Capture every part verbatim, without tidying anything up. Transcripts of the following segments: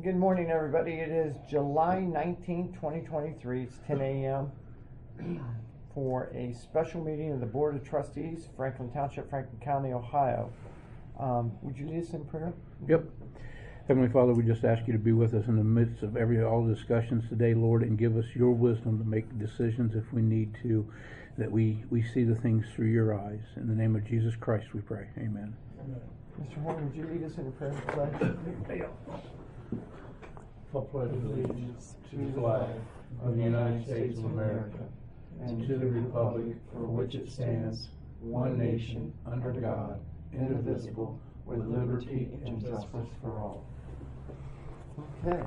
Good morning, everybody. It is July nineteenth, twenty twenty-three. It's ten a.m. for a special meeting of the Board of Trustees, Franklin Township, Franklin County, Ohio. Um, would you lead us in prayer? Yep. Heavenly Father, we just ask you to be with us in the midst of every all the discussions today, Lord, and give us your wisdom to make decisions if we need to, that we, we see the things through your eyes. In the name of Jesus Christ we pray. Amen. Amen. Mister Horn, would you lead us in a prayer of pledge? I pledge allegiance to the flag of the United States of America and to the republic for which it stands, one nation, under God, indivisible, with liberty and justice for all. Okay.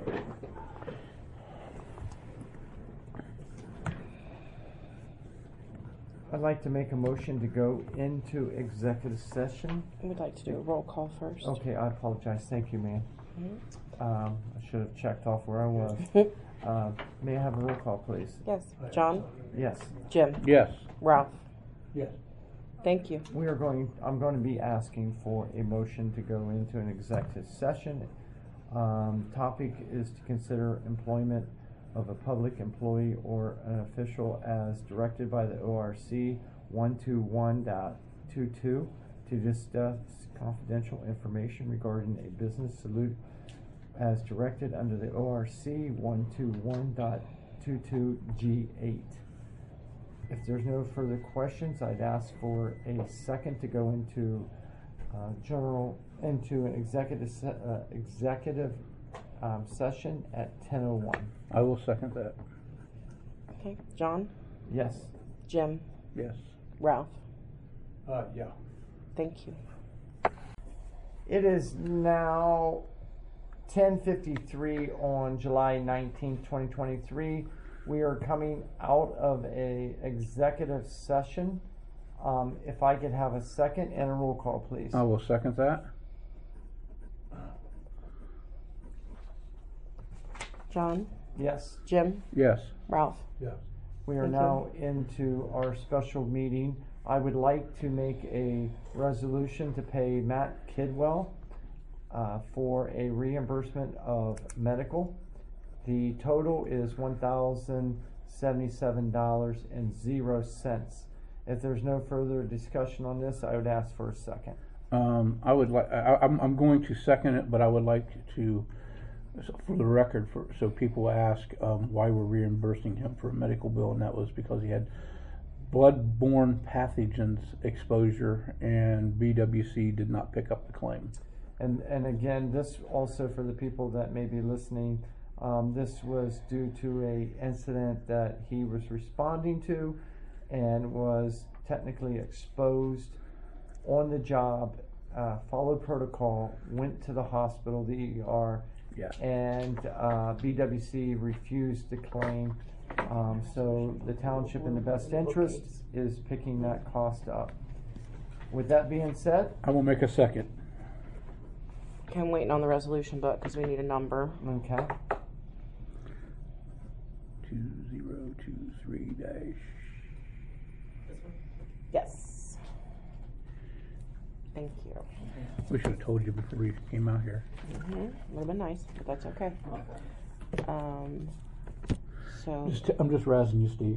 I'd like to make a motion to go into executive session. I would like to do a roll call first. Okay, I apologize. Thank you, ma'am. Mm-hmm. Um, I should have checked off where I was. uh, may I have a roll call, please? Yes. John? Yes. Jim? Yes. Ralph? Yes. Thank you. We are going, I'm going to be asking for a motion to go into an executive session. Um, topic is to consider employment of a public employee or an official as directed by the O R C one twenty-one point twenty-two to discuss confidential information regarding a business salute as directed under the O R C one twenty-one point twenty-two G eight. If there's no further questions, I'd ask for a second to go into uh, general into an executive se uh, executive um, session at ten oh one. I will second that. Okay. John? Yes. Jim? Yes. Ralph? Uh, yeah. Thank you. It is now ten fifty-three on July nineteenth, twenty twenty-three. We are coming out of a executive session. Um, if I could have a second and a roll call, please. I will second that. John? Yes. Jim? Yes. Ralph? Yes. We are Thank now into our special meeting. I would like to make a resolution to pay Matt Kidwell uh, for a reimbursement of medical. The total is one thousand seventy-seven dollars and zero cents. If there's no further discussion on this, I would ask for a second. Um, I would like. I, I'm, I'm going to second it, but I would like to, so for the record, for so people ask um, why we're reimbursing him for a medical bill, and that was because he had blood-borne pathogens exposure, and B W C did not pick up the claim. And and again, this also for the people that may be listening. Um, this was due to a incident that he was responding to and was technically exposed on the job, uh, followed protocol, went to the hospital, the E R, Yeah. and uh, B W C refused to claim. Um, so the township, in the best interest, is picking that cost up. With that being said, I will make a second. Okay, I'm waiting on the resolution book because we need a number. okay. Two zero two three dash. Yes. Thank you. We should have told you before you came out here. Mm-hmm. Would have been nice, but that's okay. Um, so, Just, I'm just razzing you, Steve.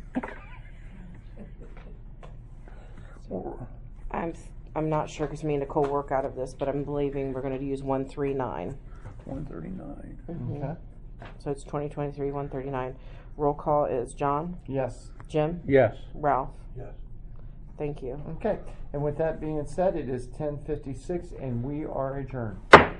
so I'm I'm not sure because me and Nicole work out of this, but I'm believing we're going to use one three nine. One thirty nine. Mm-hmm. Okay. So it's twenty twenty-three one thirty-nine. Roll call is John, Yes. Jim, Yes. Ralph. Yes. Thank you. Okay. And with that being said, it is ten fifty-six and we are adjourned.